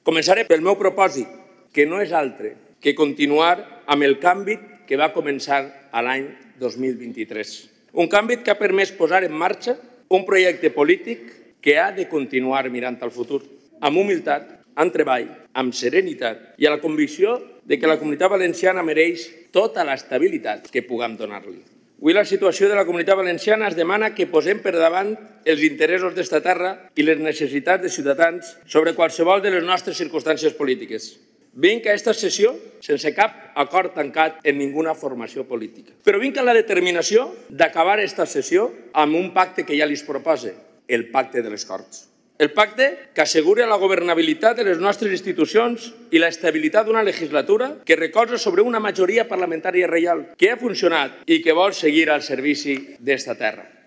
Començaré pel meu propòsit, que no és altre que continuar amb el canvi que va començar l'any 2023. Un canvi que ha permès posar en marxa un projecte polític que ha de continuar mirant al futur, amb humilitat, amb treball, amb serenitat i amb la convicció de que la Comunitat Valenciana mereix tota l'estabilitat que puguem donar-li. Avui la situació de la Comunitat Valenciana es demana que posem per davant els interessos d'esta terra i les necessitats de ciutadans sobre qualsevol de les nostres circumstàncies polítiques. Vinc a aquesta sessió sense cap acord tancat en ninguna formació política. Però vinc amb la determinació d'acabar aquesta sessió amb un pacte que ja li propose, el pacte de les Corts. El pacte que assegura la governabilitat de les nostres institucions i l'estabilitat d'una legislatura que recolza sobre una majoria parlamentària reial que ha funcionat i que vol seguir al servici d'esta terra.